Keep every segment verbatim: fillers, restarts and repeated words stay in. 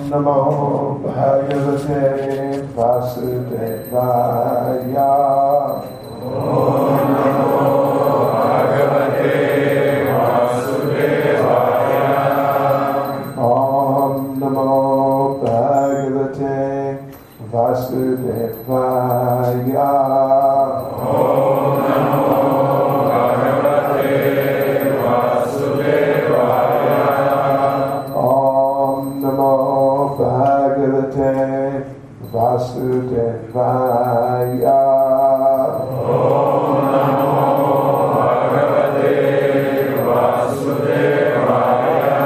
Namo Bhagavate Vasudevaya. Om Namo Bhagavate Vasudevaya. Om Namo Bhagavate Vasudevaya. Om Namo Bhagavate Vasudevaya. Om Namo Bhagavate Vasudevaya. Om Namo Bhagavate Vasudevaya.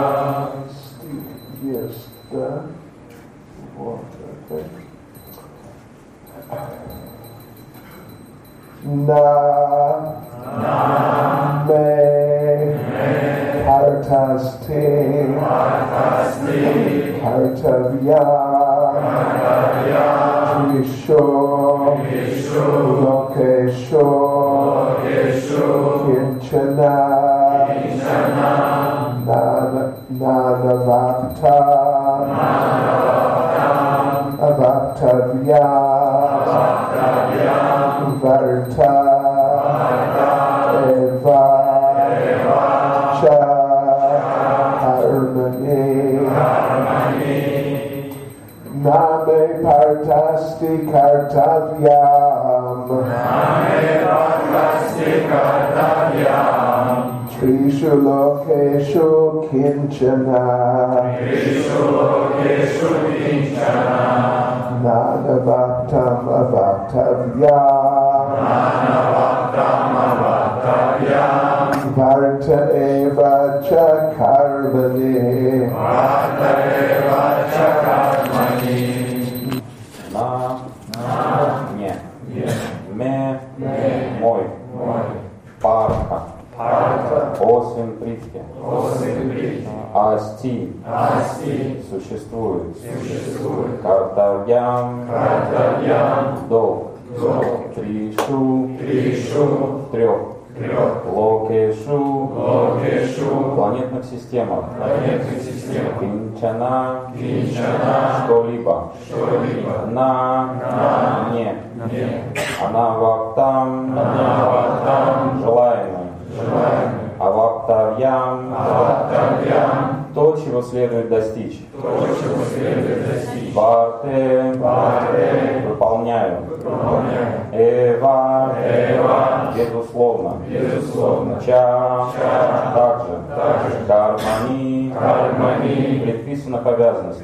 Yes, the water. Na Na Me Hartasti Hartasti Hartavya Hartavya Trisho Trisho Lokesho Lokesho Kinchana Kinchana Nana Nanavakta Nanavakta Avaktavya Avaktavya Varta Eva Eva Cha Harmani Harmani Name Partasti Kartavyam Name Partasti Kartavyam Trishu Lokeshu Kinchana Trishu Lokeshu Kinchana Nanavaktam Avaktavya Nanavaktam Avaktavya Varta Eva Cha Karmani Varta Eva Cha Karmani. На, не, ме, мой, парха, осим притки, асти, существует, картавьям, долг, тришу, трех, локешу, планетных системах, кинчана, что-либо, на, не, анавактам, желаемое, авактавьям, то, чего следует достичь, варте, выполняю, эва, безусловно, ча, также, кармани, предписанных обязанностей.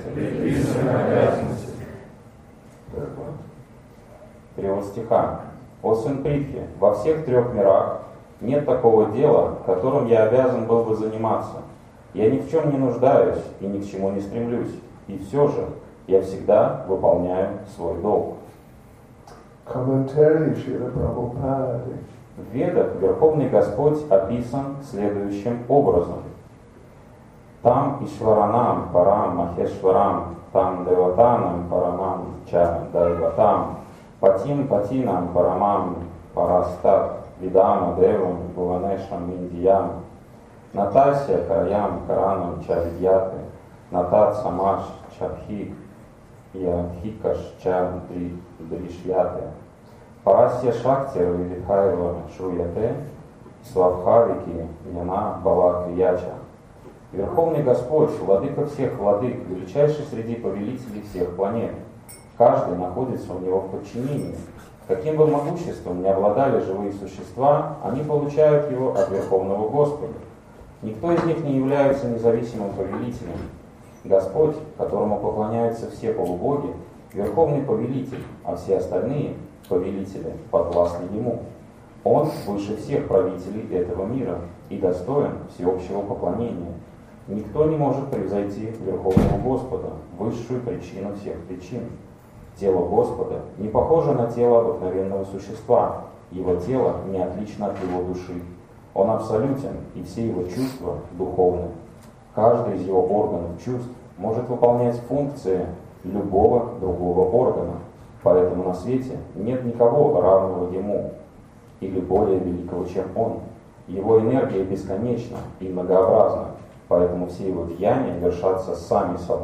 Перевод стиха. О сын Притхи, во всех трех мирах нет такого дела, которым я обязан был бы заниматься. Я ни в чем не нуждаюсь и ни к чему не стремлюсь. И все же я всегда выполняю свой долг. Комментарий Шрила Прабхупады. В Ведах Верховный Господь описан следующим образом. Там Ишваранам Парам Махешварам, там Деватанам Парамам Ча Дайватам, Патим Патинам Парамам Парастат, Видама Девам Буванешам Индиям, Натасия Караям Каранам Чавидьяты, Натат Самаш Чабхик, Яхикаш Ча Дришьяты, Парасья Шакти Вивихайва Шуяте, Славхавики Яна Бала Крияча. Верховный Господь, владыка всех владык, величайший среди повелителей всех планет. Каждый находится у него в подчинении. Каким бы могуществом ни обладали живые существа, они получают его от Верховного Господа. Никто из них не является независимым повелителем. Господь, которому поклоняются все полубоги, Верховный Повелитель, а все остальные повелители подвластны Ему. Он выше всех правителей этого мира и достоин всеобщего поклонения. Никто не может превзойти Верховного Господа, высшую причину всех причин. Тело Господа не похоже на тело обыкновенного существа. Его тело не отлично от его души. Он абсолютен, и все его чувства духовны. Каждый из его органов чувств может выполнять функции любого другого органа. Поэтому на свете нет никого равного ему или более великого, чем он. Его энергия бесконечна и многообразна, поэтому все его деяния вершатся сами собой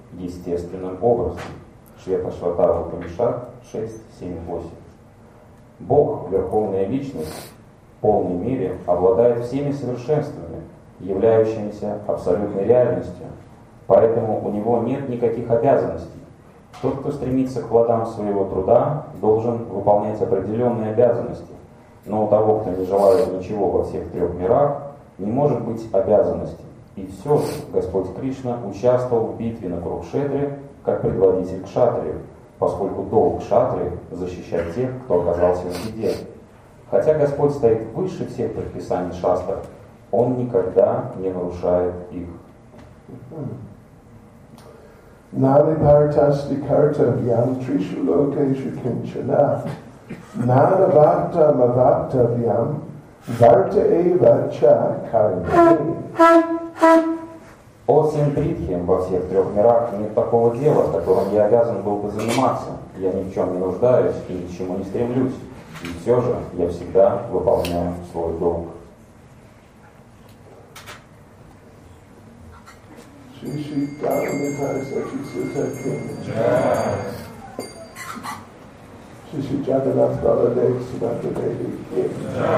естественным образом. Швета-Шватара Упанишад шесть, семь, восемь. Бог, Верховная Личность, в полной мере обладает всеми совершенствами, являющимися абсолютной реальностью, поэтому у него нет никаких обязанностей. Тот, кто стремится к плодам своего труда, должен выполнять определенные обязанности, но у того, кто не желает ничего во всех трех мирах, не может быть обязанностей. И все же Господь Кришна участвовал в битве на Курукшетре как предводитель кшатриев, поскольку долг кшатриев защищать тех, кто оказался в беде. Хотя Господь стоит выше всех предписаний шастр, Он никогда не нарушает их. Nali Bhartasti Kartavyam Trishu Lokeshu Kinchana Nana Bhakta Mavaktavyam Varta Eva Cha Karmani. О Симпритхе, во всех трех мирах нет такого дела, которым я обязан был бы заниматься. Я ни в чем не нуждаюсь и ни к чему не стремлюсь. И все же я всегда выполняю свой долг. Shri Shri Damodar Sachi Sutta King. Shri Shri Jagannath Baladev Subhadra Devi King.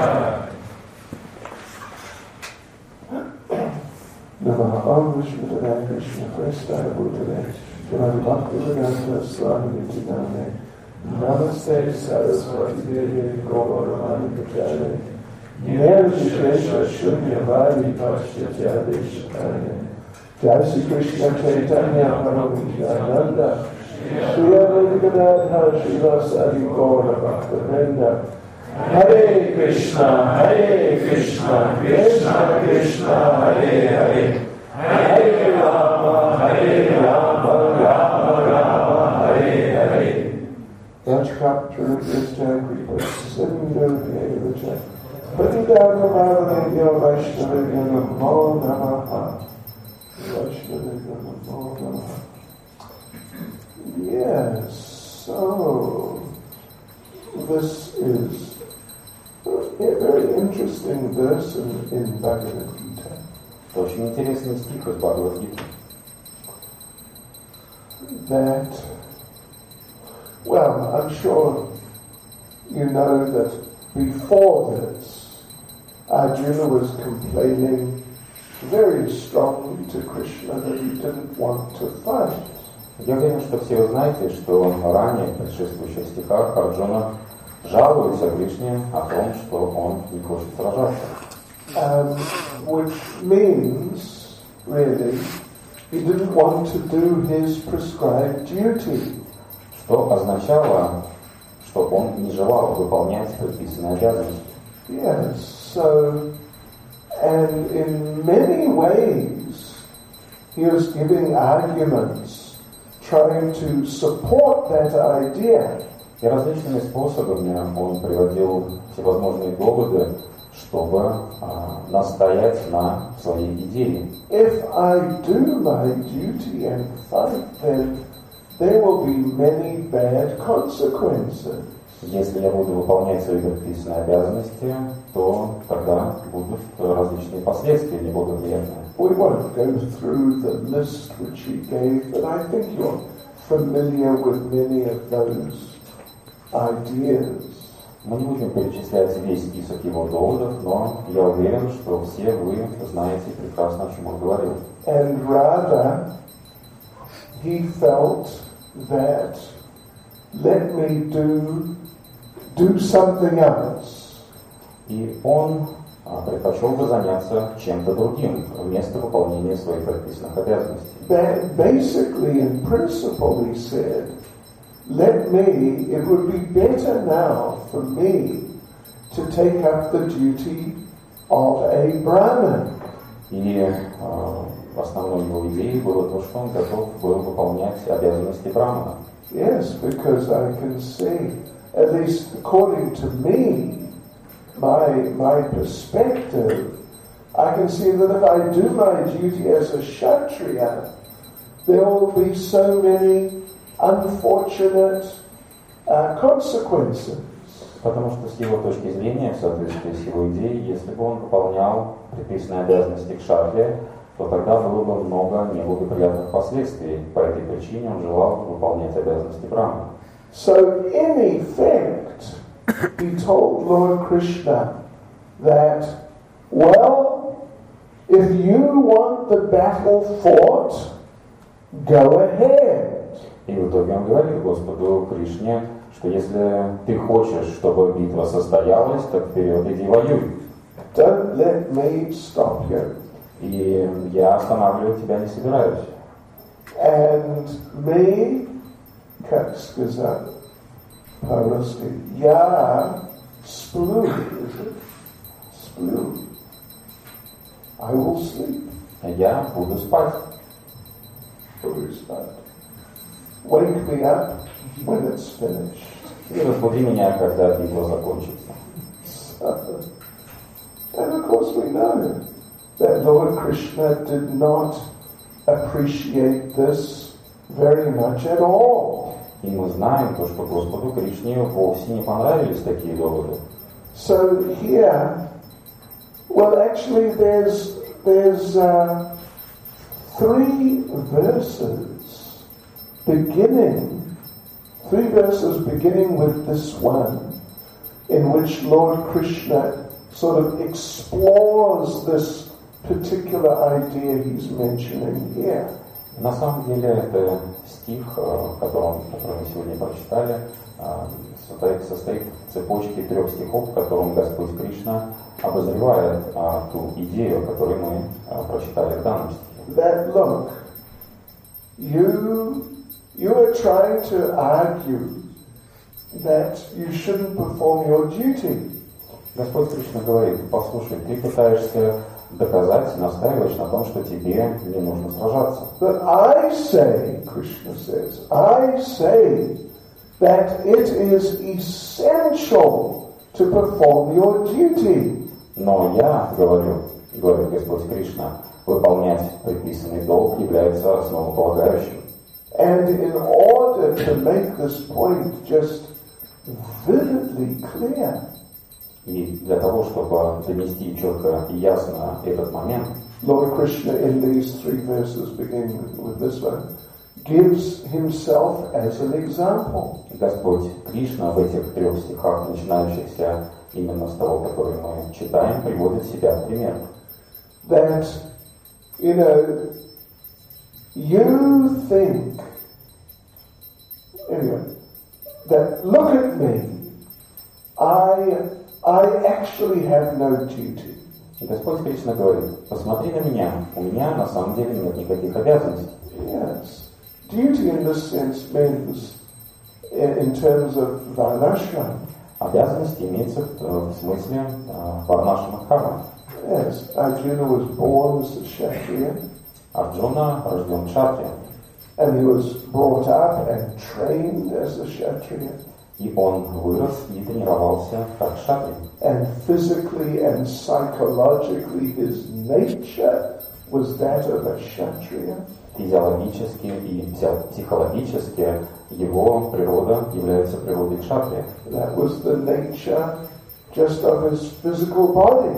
Namaha Om Vishnu Krishna Prestaya Bhutale Srimati Bhaktivedanta Swami Nityanande Namaste Saraswati Devi Gauravani Pujale Nirvishesha Shunyavadi Pashtya Deshakaya Jai Shri Krishna Chaitanya Prabhu Shri Advaita Srila Sadi Gaura Bhaktivinoda Hare Krishna, Hare Krishna, Krishna Krishna, Hare Hare, Hare Rama, Hare Rama, Rama Rama, Hare Hare. Yachkaptra Krishna Kripa Sindhu Devacha Patidaka Bhavanadya Vaishnavya Namo Namaha Vaishnavya Namo Namaha. Yes, so this is a very interesting verse in, in Bhagavad Gita. Это очень интересный стих из Бхагавад-гиты. That, well, I'm sure you know that before this, Arjuna was complaining very strongly to Krishna that he didn't want to fight. Я уверен, что все вы знаете, что ранее, в предшествующих стихах, Арджуна жалуется Кришне о том, что он не хочет сражаться. Um, which means, really, he didn't want to do his prescribed duty. Что означало, что он не желал выполнять предписанные обязанности. Yes, so, and in many ways, he was giving arguments, trying to support that idea. И различными способами он приводил всевозможные доводы, чтобы а, настоять на своей идее. If I do my duty and fight, then there will be many bad consequences. Если я буду выполнять свои предписанные обязанности, то тогда будут различные последствия неблагоприятные. We won't go through the list which he gave, but I think you're familiar with many of those ideas. Мы не будем перечислять весь список его доводов, но я уверен, что все вы знаете прекрасно, о чем он говорил. And rather, he felt that let me do do something else. И он а, предпочел бы заняться чем-то другим вместо выполнения своих предписанных обязанностей. But basically, in principle, he said, let me, it would be better now for me to take up the duty of a Brahmin. И а, основной его идеей было то, что он готов был выполнять обязанности брамана. Yes, because I can see, at least according to me, my my perspective, I can see that if I do my duty as a Kshatriya, there will be so many unfortunate uh, consequences. Потому что с его точки зрения, в соответствии с его идеей, если бы он выполнял предписанные обязанности кшатрия, то тогда было бы много неблагоприятных последствий. По этой причине он желал выполнять обязанности Брахмана. So, in effect, he told Lord Krishna that, well, if you want the battle fought, go ahead. И в итоге он говорит Господу Кришне, что если ты хочешь, чтобы битва состоялась, то вперед иди воюй. Don't let me stop you. И я останавливать тебя не собираюсь. And me, как сказать по-русски, я сплю, сплю. I will sleep. Я буду спать. Буду спать. Wake me up when it's finished. И разбуди меня, когда битва закончится. So, and of course we know that Lord Krishna did not appreciate this very much at all. И мы знаем то, что Господу Кришне вовсе не понравились такие доводы. So here, well, actually, there's there's uh, three verses beginning, three verses beginning with this one, in which Lord Krishna sort of explores this particular idea he's mentioning here. На самом деле это стих, который, который мы сегодня прочитали, состоит, состоит в цепочке трех стихов, в котором Господь Кришна обозревает а, ту идею, которую мы а, прочитали в данном стихе. That look, you you are trying to argue that you shouldn't perform your duty. Господь Кришна говорит: послушай, ты пытаешься доказать, настаиваешь на том, что тебе не нужно сражаться. But I say, Krishna says, I say that it is essential to perform your duty. Но я говорю, говорит Господь Кришна, выполнять предписанный долг является основополагающим. And in order to make this point just vividly clear, и для того, чтобы донести четко и ясно этот момент, Lord Krishna in these three verses, beginning with this one, gives himself as an example. Господь Кришна в этих трех стихах, начинающихся именно с того, который мы читаем, приводит себя в пример. That, you know, you think, anyway, that look at me, I, I actually have no duty. И Господь Кришна говорит: посмотри на меня, у меня на самом деле нет никаких обязанностей. Yes. Duty in this sense means, in terms of varnashram. Обязанности имеется в смысле варнашрама дхармы. Yes, Arjuna was born as a Kshatriya. Арджуна рожден кшатрием. And he was brought up and trained as a Kshatriya. И он вырос и тренировался как кшатрий. And physically and psychologically his nature was that of a Kshatriya. Физиологически и психологически его природа является природой кшатрия. That was the nature just of his physical body.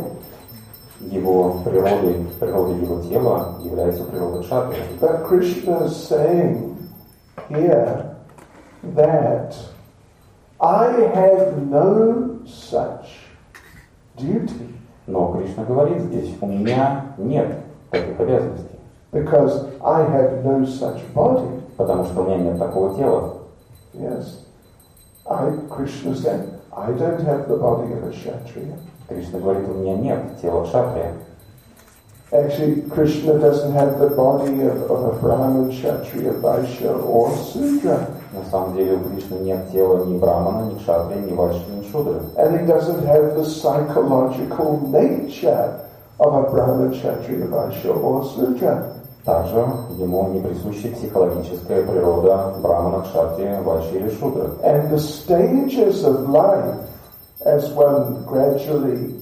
Его природой, природой его тела является природа кшатрия. But Krishna is saying here that I have no such duty. Но Кришна говорит здесь: у меня нет таких обязанностей. Because I have no such body. Потому что у меня нет такого тела. Yes. I, Krishna said, I don't have the body of a Kshatriya. Кришна говорит: у меня нет тела кшатрия. Actually, Krishna doesn't have the body of, of a Brahman, Kshatriya, Vaishya or Sudra. На самом деле у Кришны нет тела ни брамана, ни кшатрия, ни вайши, ни шудры. And he doesn't have the psychological nature of a Brahman, Kshatriya, Vaishya or Sudra. Также ему не присуща психологическая природа брамана, кшатрия, вайши или шудры. And the stages of life, as one gradually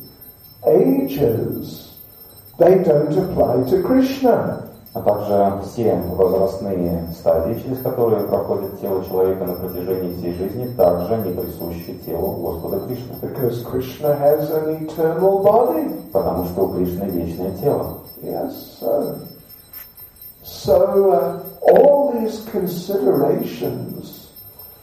ages, they don't apply to Krishna. А также все возрастные стадии, через которые проходит тело человека на протяжении всей жизни, также не присущи телу Господа Кришны. Because Krishna has an eternal body. Потому что у Кришны вечное тело. Yes, so, so uh, all these considerations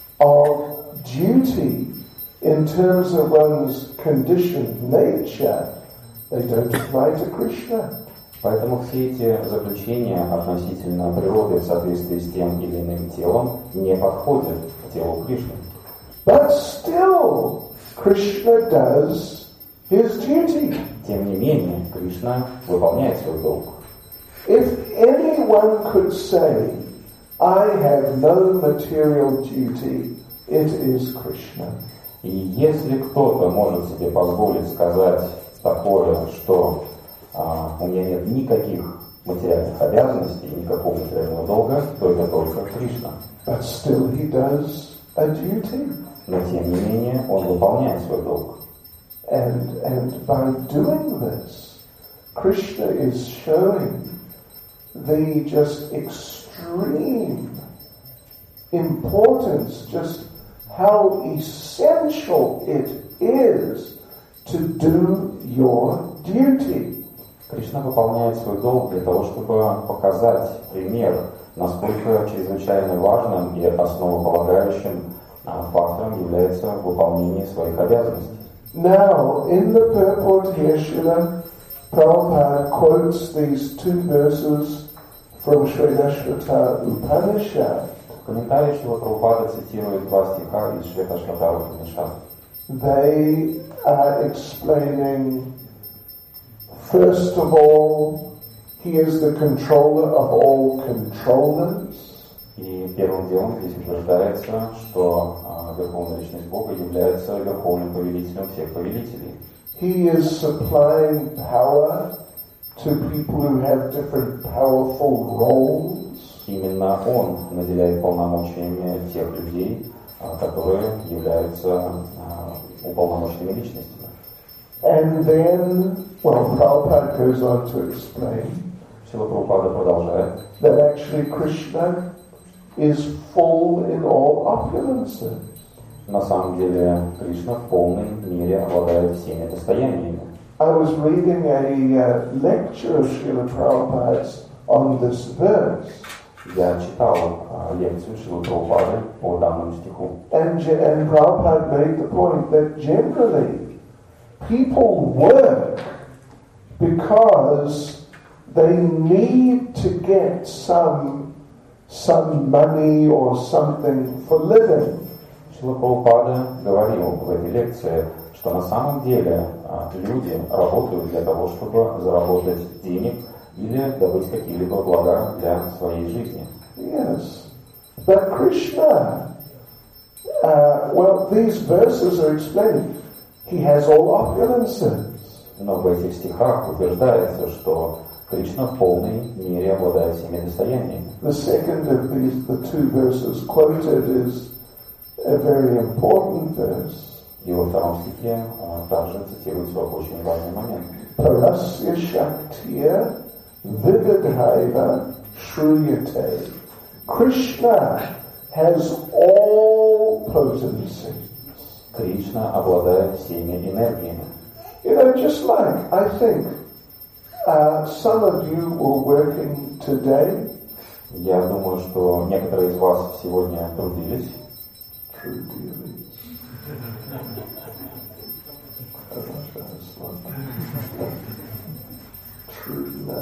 of duty in terms of one's conditioned nature, they don't apply to Krishna. Поэтому все эти заключения относительно природы в соответствии с тем или иным телом не подходят к телу Кришны. But still, Krishna does his duty. Тем не менее, Кришна выполняет свой долг. If anyone could say, I have no material duty, it is Krishna. И если кто-то может себе позволить сказать такое, что а, у меня нет никаких материальных обязанностей, никакого материального долга, то это только Кришна. But still he does a duty. Но тем не менее он выполняет свой долг. And, and by doing this, Krishna is showing the just extreme importance, just how essential it is to do your duty. Кришна выполняет свой долг для того, чтобы показать пример, насколько чрезвычайно важным и основополагающим фактором является выполнение своих обязанностей. Now, in the purport here, Srila Prabhupada quotes these two verses from Shvetashvatara Upanishad. В комментарии Шрила Прабхупада цитирует два стиха из Шветашватара Упанишада. They are explaining, first of all, he is the controller of all controllers. И первым делом здесь утверждается, что а, Верховная Личность Бога является Верховным Повелителем всех повелителей. He is supplying power to people who have different powerful roles. Именно Он наделяет полномочиями тех людей, а, которые являются а, уполномоченными личностями. And then, well, Prabhupada goes on to explain Шрила Прабхупада продолжает, that actually Krishna is full in all opulences. на самом деле Кришна в полной мере обладает всеми достояниями. I was reading a uh, lecture of Srila Prabhupada's on this verse. Я читал а, лекцию Шрилы Прабхупады по данному стиху. And, and Prabhupada made the point that generally people work because they need to get some some money or something for living. Шрила Прабхупада говорил в этой лекции, что на самом деле а, люди работают для того, чтобы заработать денег или добыть какие-либо блага для своей жизни. Yes. But Krishna, uh, well, these verses are explaining, he has all opulences. Но в этих стихах утверждается, что Кришна в полной мере обладает всеми достояниями. The second of these, the two verses quoted, is a very important verse. И во втором стихе а, также цитируется очень важный момент. Parasya Shaktiya Vividhaiva Shruyate. Krishna has all potencies. Кришна обладает всеми энергиями. You know, just like, I think, uh, some of you were working today. Я думаю, что некоторые из вас сегодня трудились. Trudились. True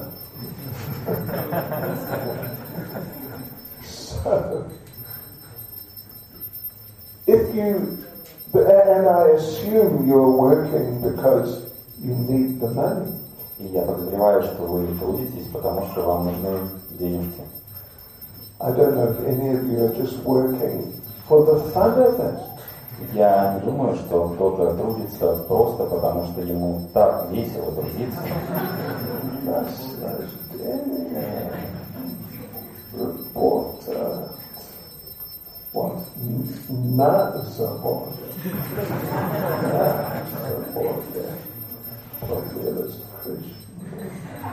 So, if you, and I assume you're working because you need the money. И я подозреваю, что вы трудитесь, потому что вам нужны денежки. I don't know if any of you are just working for the fun of it. Я не думаю, что кто-то трудится просто потому, что ему так весело трудиться. Наслаждение. Работа. Вот. На заводе. На заводе. Поверить в Кришну.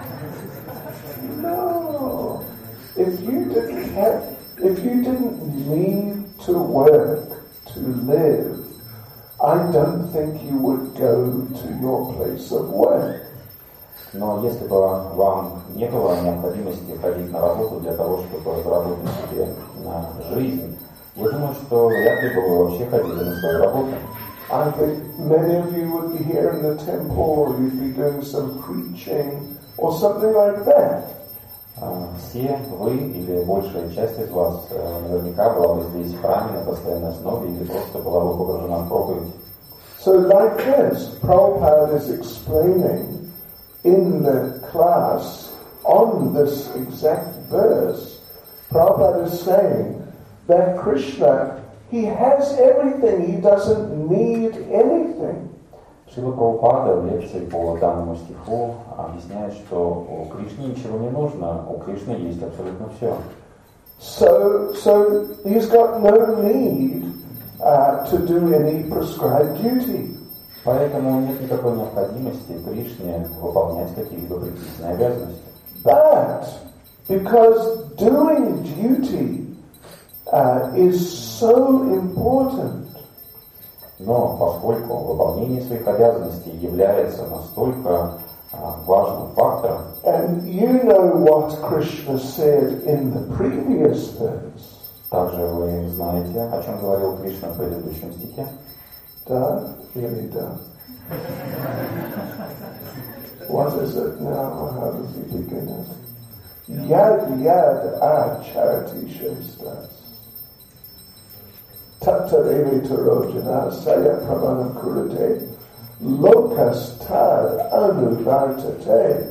No. If you didn't have, if you didn't need to work to live, I don't think you would go to your place of work. Но если бы вам не было необходимости ходить на работу для того, чтобы заработать себе на жизнь, я думаю, что вряд ли бы вы вообще ходили на свою работу. I think many of you would be here in the temple, or you'd be doing some preaching, or something like that. Все вы или большая часть из вас наверняка была бы здесь в храме на постоянной основе или просто была бы погружена в проповедь. So like this, Prabhupada is explaining in the class on this exact verse. Prabhupada is saying that Krishna, he has everything, he doesn't need anything. Шрила Прабхупада в лекции по данному стиху объясняет, что у Кришны ничего не нужно, у Кришны есть абсолютно все. So, so he's got no need uh, to do any prescribed duty. Поэтому нет никакой необходимости Кришне выполнять какие-либо предписанные обязанности. But because doing duty uh, is so important. Но поскольку выполнение своих обязанностей является настолько а, важным фактором, and you know what Krishna said in the previous verse. Также вы знаете, о чем говорил Кришна в предыдущем стихе. Да, или да. What is it now? How does he begin it? Yad yad acharati shestas. Tattadeve tarojana saya pramanam kurate lokas tad anuvartate.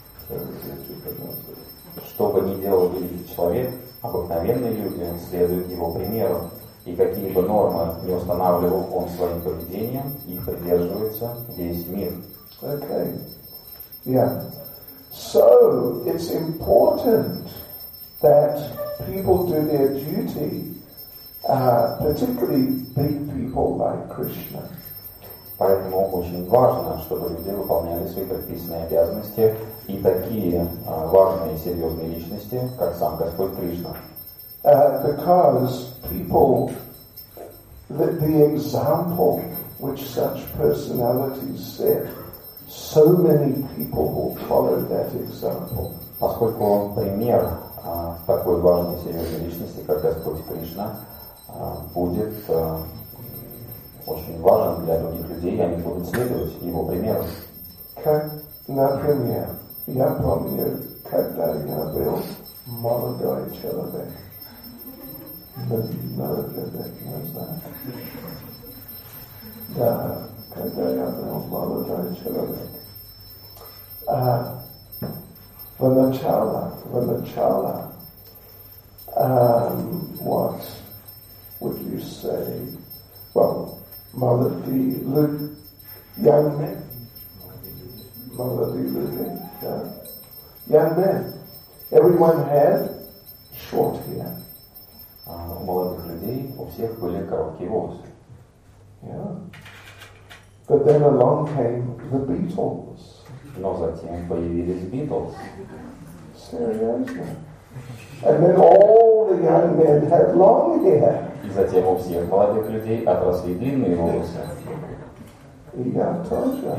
Что бы ни делал великий человек, обыкновенные люди следуют его примеру, и какие бы нормы не устанавливал он своим поведением, их придерживается весь мир. Okay. Yeah. So it's important that people do their duty, uh, particularly big people like Krishna. Поэтому очень важно, чтобы люди выполняли свои предписанные обязанности и такие uh, важные и серьезные личности, как сам Господь Кришна. Uh, because people, the, the example which such personalities set, so many people will follow that example. Поскольку пример uh, такой важной и серьезной личности, как Господь Кришна, uh, будет uh, очень важен для других людей, и они будут следовать его примеру. Как, например, я помню, когда я был молодой человек, молодой, не знаю, да, когда я был молодой человек, а, в начало, в начало, um, what would you say, well, молодые люди, young men, молодые люди, yeah. Young men, everyone had short hair. Uh, у молодых людей у всех были короткие волосы. Yeah. But then along came the Beatles. Но затем появились Beatles. Seriously. And then all the young men had long hair. И затем у всех молодых людей отросли длинные волосы. Yeah, I told you.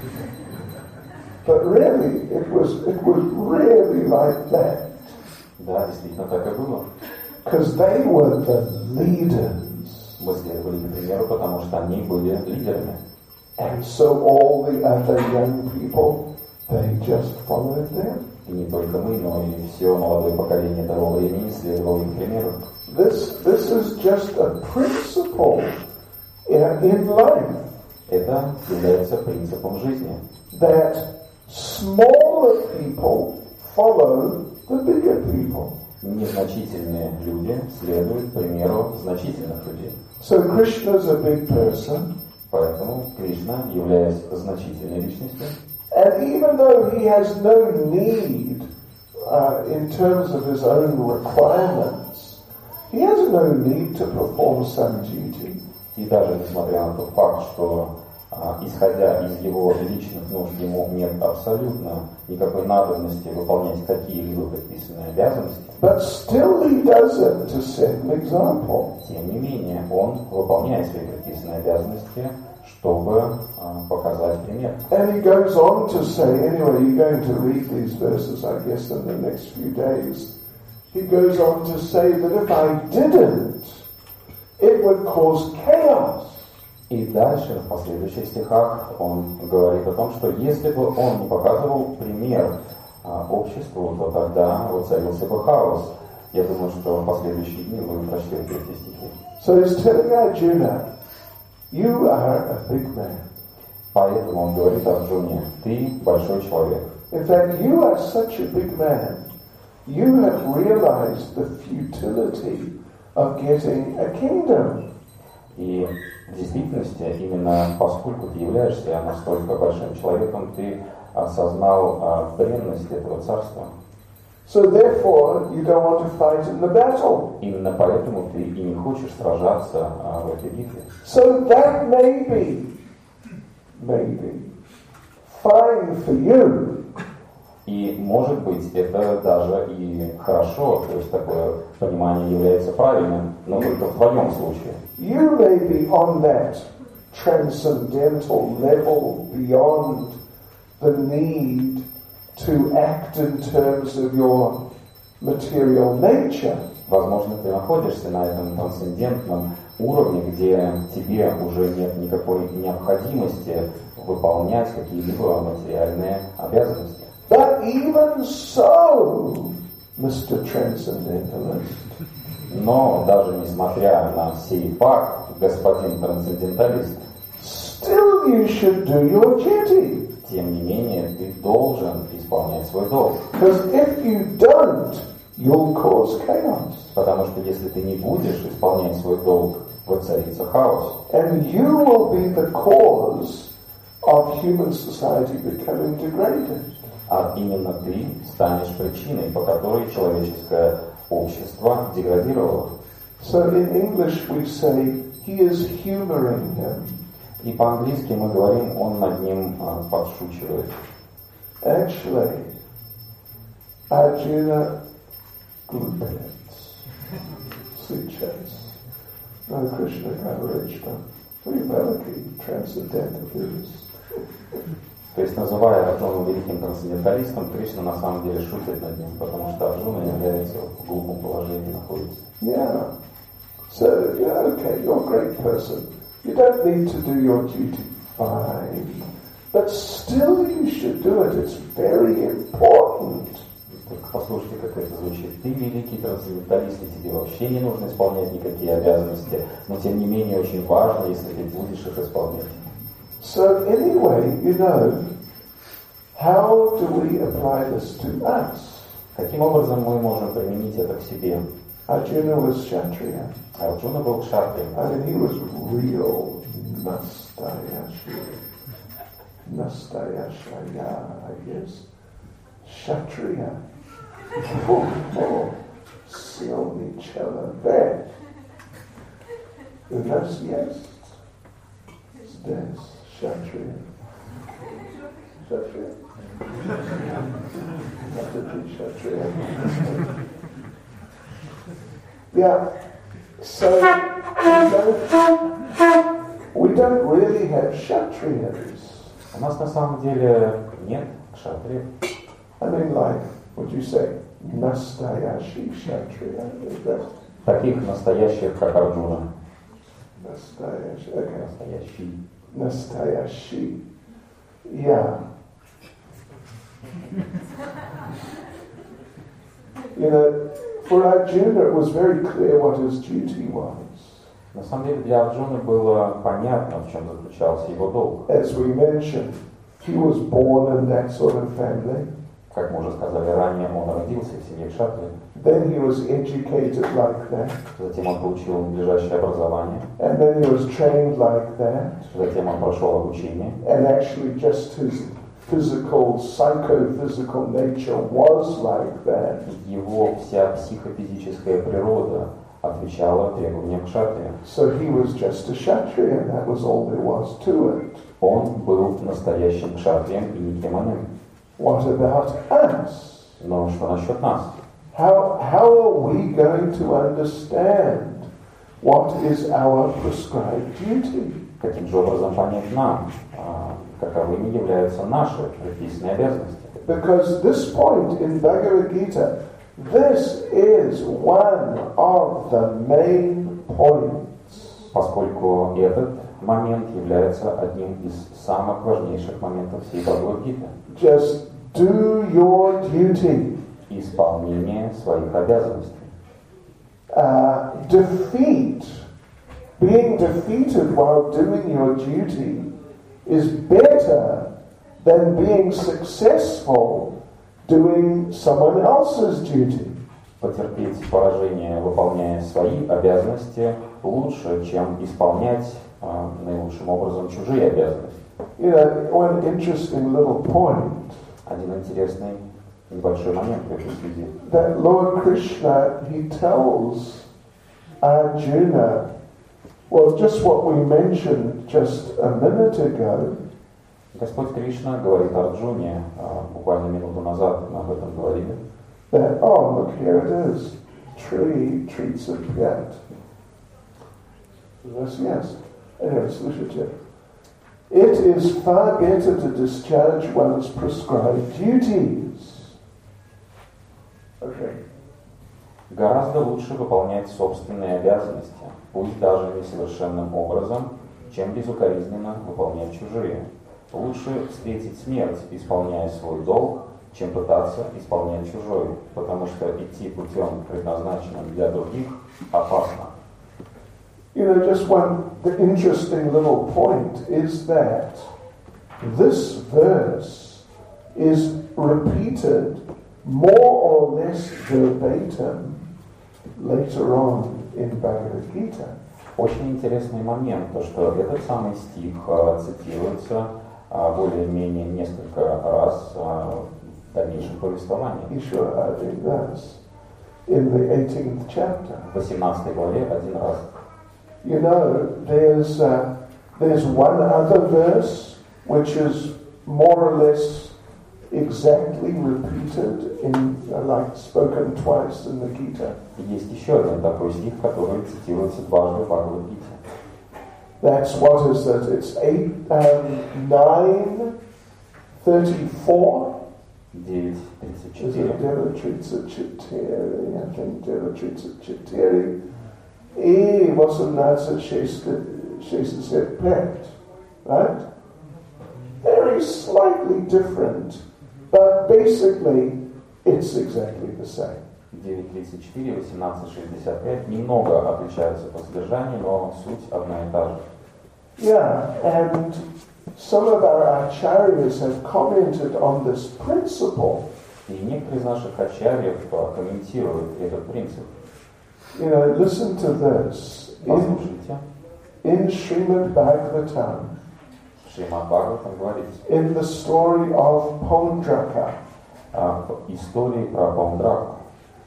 But really, it was it was really like that. Да, действительно так и было. Because they were the leaders. Мы следовали по примеру, потому что они были лидерами. And so all the other young people, they just followed them. И не только мы, но и все молодое поколение того времени следовало им примеру. This this is just a principle in, in life. Это является принципом жизни. That smaller people follow the bigger people. Незначительные люди следуют примеру значительных людей. So Krishna is a big person. Поэтому Кришна, являясь значительной личностью, and even though he has no need uh, in terms of his own requirements, he has no need to perform some duty. И даже несмотря на тот факт, что исходя из его личных нужд, ему нет абсолютно никакой надобности выполнять какие-либо предписанные обязанности. But still he does it to set an example. Тем не менее, он выполняет свои предписанные обязанности, чтобы а, показать пример. And he goes on to say, anyway, you're going to read these verses, I guess, in the next few days. He goes on to say that if I didn't, it would cause chaos. И дальше, в последующих стихах, он говорит о том, что если бы он не показывал пример а, обществу, то тогда воцарился бы хаос. Я думаю, что в последующие дни вы прочтете эти стихи. So he's telling Arjuna, you are a big man. Поэтому он говорит Арджуне, ты большой человек. In fact, you are such a big man. You have realized the futility of getting a kingdom. И в действительности, именно поскольку ты являешься настолько большим человеком, ты осознал а, бренность этого царства. So therefore, you don't want to fight in the battle. Именно поэтому ты и не хочешь сражаться а, в этой битве. So that may be, maybe, fine for you. И, может быть, это даже и хорошо, то есть такое понимание является правильным, но только в твоем случае. You may be on that transcendental level beyond the need to act in terms of your material nature. Возможно, ты находишься на этом трансцендентном уровне, где тебе уже нет никакой необходимости выполнять какие-либо материальные обязанности. But even so, Mister Transcendentalist, но даже несмотря на сей факт, господин трансценденталист, still you should do your duty. Тем не менее, ты должен исполнять свой долг. Because if you don't, you'll cause chaos. Потому что если ты не будешь исполнять свой долг, воцарится хаос. And you will be the cause of human society becoming degraded. А именно ты станешь причиной, по которой человеческое общество деградировало. So in English we say, he is humoring him. И по-английски мы говорим, он над ним а, подшучивает. Actually, Arjuna glupens, сейчас. No Krishna Kavarishta, Vivaki, transcendentalist. То есть, называя Арджуну великим трансценденталистом, Кришна на самом деле шутит над ним, потому что Арджуна является в глупом положении находится. Yeah. So, yeah, okay, you're a great person. You don't need to do your duty, fine. But still you should do it. It's very important. Только послушайте, как это звучит. Ты великий трансценденталист, и тебе вообще не нужно исполнять никакие обязанности, но тем не менее очень важно, если ты будешь их исполнять. So anyway, you know, how do we apply this to us? Каким образом мы можем применить это к себе? Arjuna was Kshatriya. Арджуна был кшатрием. I mean, he was real nastayashi. Nastayashaya, I guess. Kshatriya. Oh, oh, silny chelabed. У нас есть здесь Kshatriya. Kshatriya. Not a true Kshatriya. Yeah. So we don't, we don't really have Kshatriyas. У нас на самом деле нет кшатриев. I mean, like, would you say, Nastayashi Kshatriya? Is that Таких настоящих, как Арджуна. Nastayashi? Okay. Настоящий. Nastayashi. Yeah. You know, for Arjuna it was very clear what his duty was. На самом деле для Арджуны было понятно, в чем заключался его долг. As we mentioned, he was born in that sort of family. Как мы уже сказали ранее, он родился в семье кшатри. Then he was educated like that. Затем он получил надлежащее образование. And then he was trained like that. Затем он прошел обучение. And actually just his physical, psychophysical nature was like that. Его вся психофизическая природа отвечала требованиям кшатрия. So he was just a kshatriya, and that was all there was to it. Он был настоящим кшатрием и никем иным. What about us? Но что насчет нас? How, how are we going to understand what is our prescribed duty? Каким же образом понять нам, каковыми являются наши предписанные обязанности? Because this point in Bhagavad Gita, this is one of the main points. Поскольку этот момент является одним из самых важнейших моментов всей Бхагавад-гиты. Just do your duty. Исполнение своих обязанностей. Uh, defeat, being defeated while doing your duty is better than being successful doing someone else's duty. Потерпеть поражение, выполняя свои обязанности, лучше, чем исполнять э, наилучшим образом чужие обязанности. You know, one interesting little point. Один интересный небольшой момент в этой связи. That Lord Krishna, he tells Arjuna, well, just what we mentioned just a minute ago. Господь Кришна говорит Арджуне, буквально минуту назад мы об этом говорили. That, oh, look, here it is. Tree treats a pet. Yes, yes. Anyway, слушайте. It is far better to discharge one's prescribed duties. Okay. Гораздо лучше выполнять собственные обязанности, пусть даже несовершенным образом, чем безукоризненно выполнять чужие. Лучше встретить смерть, исполняя свой долг, чем пытаться исполнять чужой, потому что идти путем, предназначенным для других, опасно. You know, just one the interesting little point is that this verse is repeated more or less verbatim later on in Bhagavad Gita. Очень интересный момент, то что этот самый стих uh, цитируется uh, более-менее несколько раз uh, в дальнейшем повествовании. Ishvara Adidas in the eighteenth chapter. В восемнадцатой главе один раз. You know, there's uh, there's one other verse which is more or less exactly repeated in uh, like spoken twice in the Gita. Есть еще один такой стих, который цитируется дважды в Бхагавад-гите. That's what is that? It's eight um, nine thirty-four. девять тридцать Is четыре. it Devatrita Chitteri? I think Devatrita Chitteri. E Vasanasa Shesasep Pet. Right? Very slightly different, but basically it's exactly the same. девять тридцать четыре, восемнадцать шестьдесят пять немного отличаются по содержанию, но суть одна и та же. Yeah, and some of our acharyas have commented on this principle. И некоторые из наших ачарьев комментируют этот принцип. You know, listen to this. Послушайте. In, in Srimad Bhagavatam, Шримад Бхагаватам говорится in the story of Pondraka, в истории про Паундраку.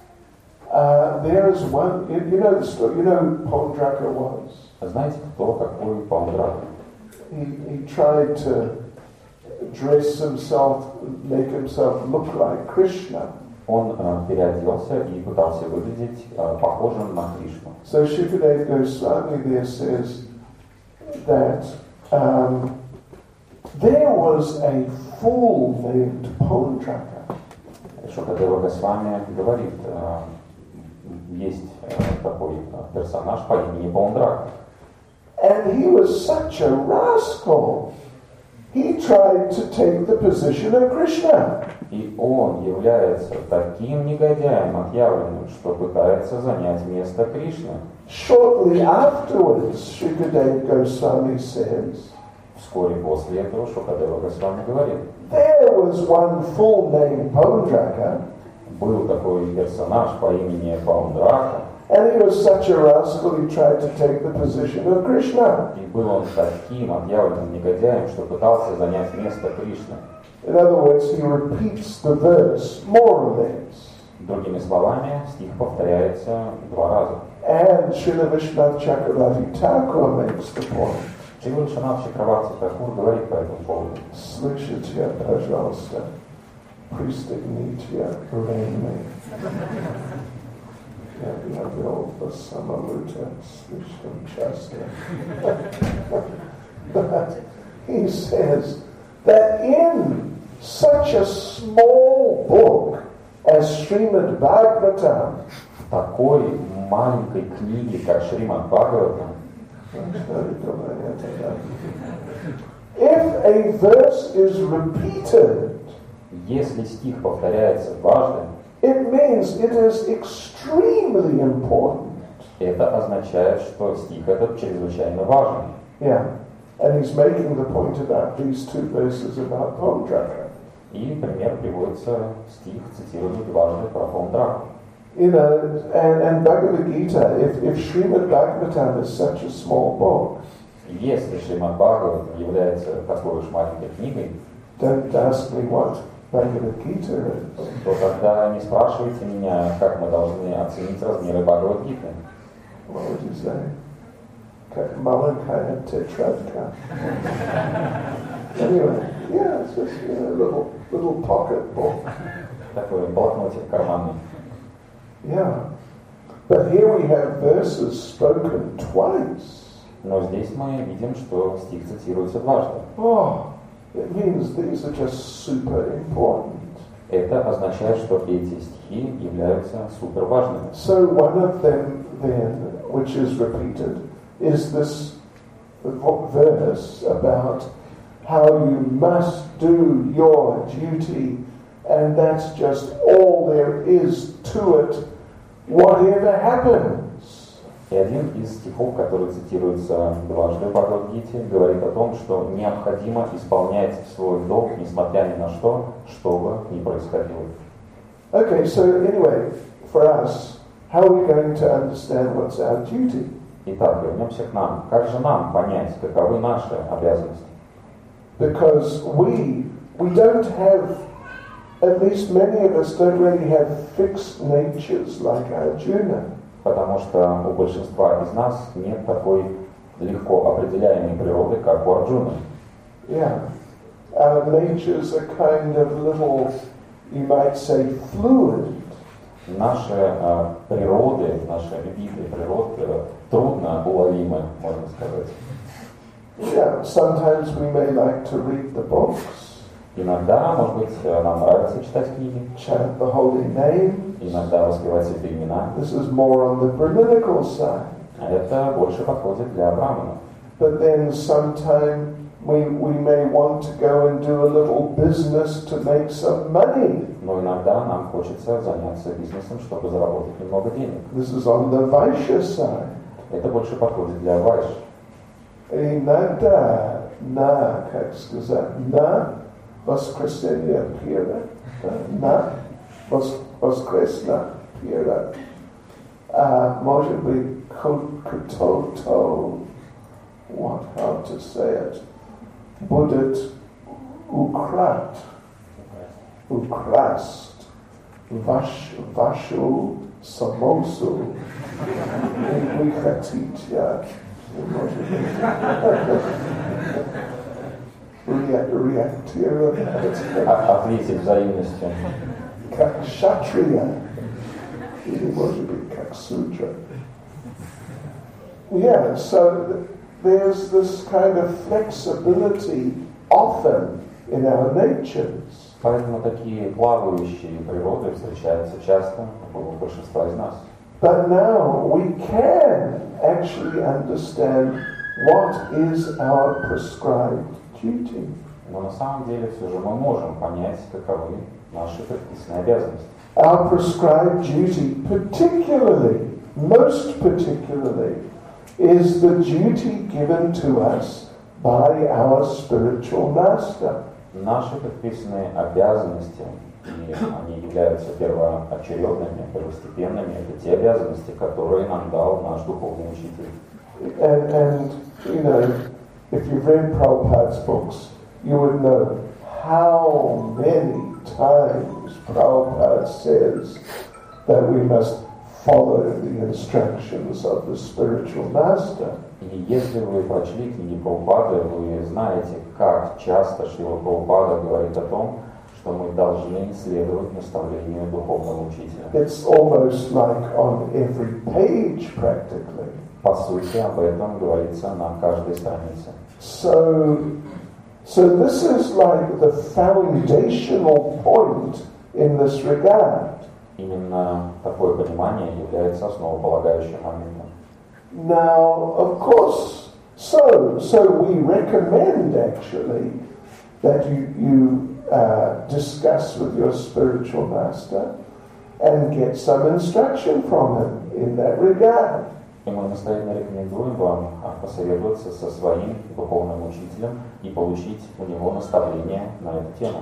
uh, there is one, you, you know the story, you know who Pondraka was? Знаете, кто такой Паундрак? He, he tried to dress himself, make himself look like Krishna. Он э, переоделся и пытался выглядеть э, похожим на Кришну. So Shukadeva Goswami there says that um, there was a fool named Pondraka. Шукадева Госвами говорит, э, есть э, такой э, персонаж по имени Паундрак. And he was such a rascal. He tried to take the position of Krishna. И он является таким негодяем отъявленным, что пытается занять место Кришны. Shortly afterwards, Shukadeva Goswami says, Вскоре после этого Шукадева Госвами говорит, there was one fool named Pondraka, был такой персонаж по имени Паундрака, and he was such a rascal he tried to take the position of Krishna. и был он таким отъявленным негодяем, что пытался занять место Кришны. In other words, he repeats the verse more or less. Другими словами, стих повторяется два раза. And Srila Vishwanath Chakravarti Thakur makes the point. Шрила Вишванат Чакраварти Такур говорит по этому поводу. Слышите, пожалуйста, пристегните ремни. Я вел по самолете слишком часто. But he says that in such a small book as Srimad Bhagavatam, В такой маленькой книге, как Шримад Бхагаватам, if a verse is repeated, если стих повторяется дважды, it means it is extremely important. это означает, что стих этот чрезвычайно важен. Yeah, and he's making the point about these two verses about Pomdraka. И пример приводится стих, цитируемый дважды про Помдраку. You know, and, and Bhagavad Gita, if, if Srimad Bhagavatam is such a small book, Если Шримад Бхагаватам является такой уж маленькой книгой, don't ask me what Bhagavad Gita is. то тогда не спрашивайте меня, как мы должны оценить размеры Бхагавад-гиты. What would you say? Как маленькая тетрадка. Anyway, yeah, it's just you know, a little, little pocket book. Такой блокнотик карманный. Yeah. But here we have verses spoken twice. Но здесь мы видим, что стих цитируется дважды. Oh, it means these are just super important. Это означает, что эти стихи являются супер важными. So one of them then, which is repeated, is this verse about how you must do your duty, and that's just all there is to it, whatever happens. И один из стихов, который цитируется дважды в Бхагавад-гите, говорит о том, что необходимо исполнять свой долг, несмотря ни на что, что бы ни происходило. Okay, so anyway, for us, how are we going to understand what's our duty? Итак, вернемся к нам. Как же нам понять, каковы наши обязанности? Because we, we don't have, at least many of us don't really have fixed natures like Arjuna. Потому что у большинства из нас нет такой легко определяемой природы, как у Арджуны. Yeah. Our natures are kind of little, you might say, fluid. Наши э, природы, наши виды природ э, трудно уловимы, можно сказать. Yeah, sometimes we may like to read the books, Иногда, может быть, нам нравится читать книги, chant the holy name. иногда воспевать святые имена. This is more on the Brahminical side. А это больше подходит для браманов. But then sometime we, we may want to go and do a little business to make some money. Но иногда нам хочется заняться бизнесом, чтобы заработать немного денег. This is on the Vaishya side. Это больше подходит для вайш. Иногда, на, как сказать, на воскресенье пира, на воскресна пира, а может быть кто-то, what, how to say it, будет украт, украсть ваш, вашу самосу. Вы хотите, может быть, реактировать. Ответить взаимностью. Как шатрия, или может быть как судра. Yeah, so there's this kind of flexibility often in our natures. Поэтому такие плавающие природы встречаются часто у большинства из нас. But now we can actually understand what is our prescribed duty. Но на самом деле все же мы можем понять, каковы наши предписанные обязанности. Our prescribed duty, particularly, most particularly, is the duty given to us by our spiritual master. Наши предписанные обязанности, и они являются первоочередными, первостепенными, это те обязанности, которые нам дал наш духовный учитель. And, and you know, if you've read Prabhupada's books, you would know how many times Prabhupada says that we must follow the instructions of the spiritual master. И если вы прочли книги Прабхупады, вы знаете, как часто Шрила Прабхупада говорит о том, что мы должны следовать наставлению духовного учителя. It's almost like on every page practically. По сути, об этом говорится на каждой странице. So, so this is like the foundational point in this regard. Именно такое понимание является основополагающим моментом. Now, of course, so so we recommend actually that you you uh, discuss with your spiritual master and get some instruction from him in that regard. И мы настоятельно рекомендуем вам посоветоваться со своим духовным учителем и получить у него наставление на эту тему.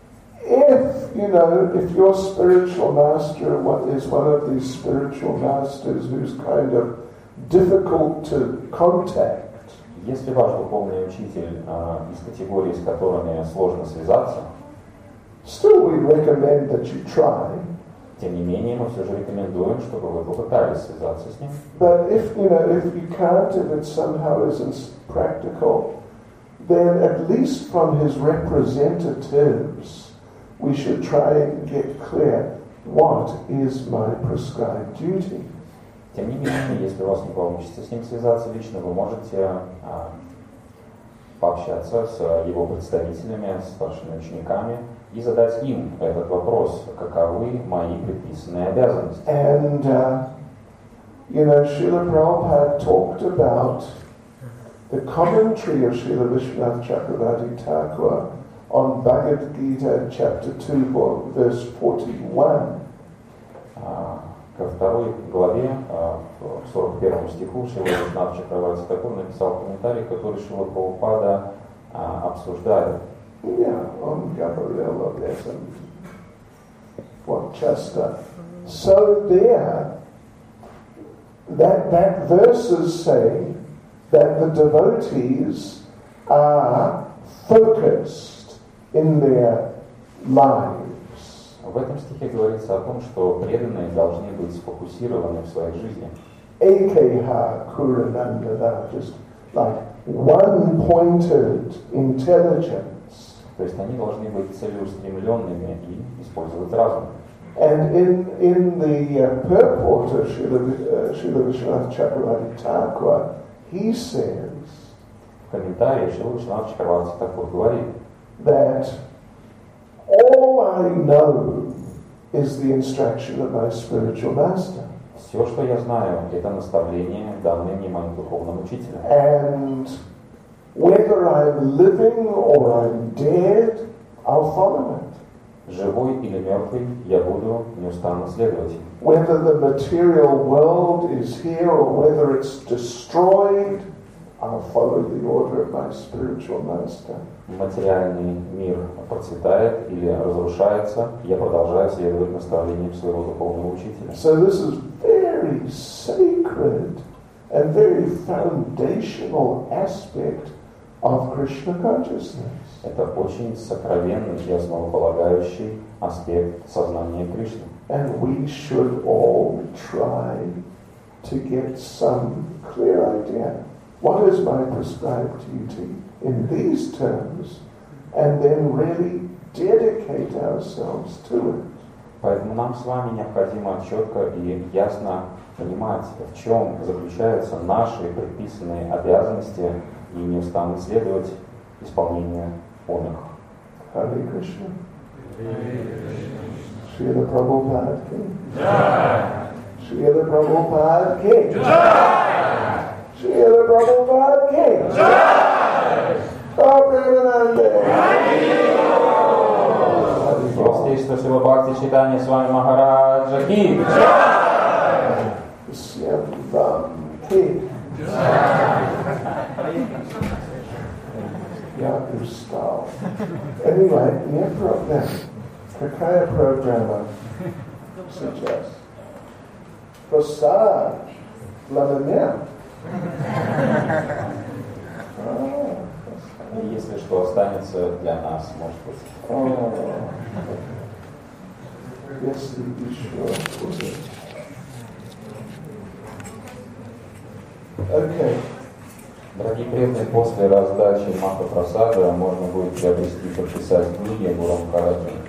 If, you know, if your spiritual master is one of these spiritual masters who's kind of difficult to contact, если ваш духовный учитель э, из категории, с которыми сложно связаться, still we recommend that you try. Тем не менее, мы все же рекомендуем, чтобы вы попытались связаться с ним. But if, you know, if you can't, if it somehow isn't practical, then at least from his representatives, we should try and get clear what is my prescribed duty. Тем не менее, если у вас не получится с ним связаться лично, вы можете а, пообщаться с его представителями, с старшими учениками и задать им этот вопрос, каковы мои предписанные обязанности. And, uh, you know, Srila Prabhupada talked about the commentary of Srila Vishwanath Chakravarti Thakur on Bhagavad Gita chapter two, verse forty-one. Uh, ко второй главе, uh, в сорок первом стиху, Шрила Вишванатха Чакраварти Тхакур написал комментарий, который Шрила Прабхупада uh, обсуждает. Yeah, on Gabriella Lesson. What Chasta. So there, that, that verse is saying that the devotees are focused in their lives. В этом стихе говорится о том, что преданные должны быть сфокусированы в своей жизни. Ekeha Kuranandada, just like one-pointed intelligence. То есть они должны быть целеустремленными и использовать разум. And in in the uh, purport of Srila Vishwanath Chakravarti Thakur, he says в комментарии Шрила Вишванатха Чакраварти Тхакур говорит, that all I know is the instruction of my spiritual master. Все, что я знаю, это наставление, данное мне моим духовным учителем. And whether I'm living or I'm dead, I'll follow it. Живой или мертвый, я буду неустанно следовать. Whether the material world is here or whether it's destroyed, I'll follow the order of my spiritual master. Материальный мир процветает или разрушается, я продолжаю следовать наставлениям своего духовного учителя. So this is very sacred and very foundational aspect of Krishna consciousness. Это очень сокровенный и основополагающий аспект сознания Кришны. And we should all try to get some clear idea. What is my prescribed duty in these terms? And then really dedicate ourselves to it. Поэтому нам с вами необходимо четко и ясно понимать, в чем заключаются наши предписанные обязанности и неустанно следовать исполнению них. Hare Krishna. Srila Prabhupada ki. Srila Prabhupada ki. Srila Prabhupada ki. Свидетельство Шрила Бхакти Чайтанья Свами Махараджа ки. Сьямбам ки. Я устал. Anyway, не проблема. Какая программа сейчас? Просто для меня. Если что останется для нас, может быть. О, если еще будет. Okay. Дорогие преданные, после раздачи Махапрасада можно будет приобрести, подписать книги Гуру Махараджа.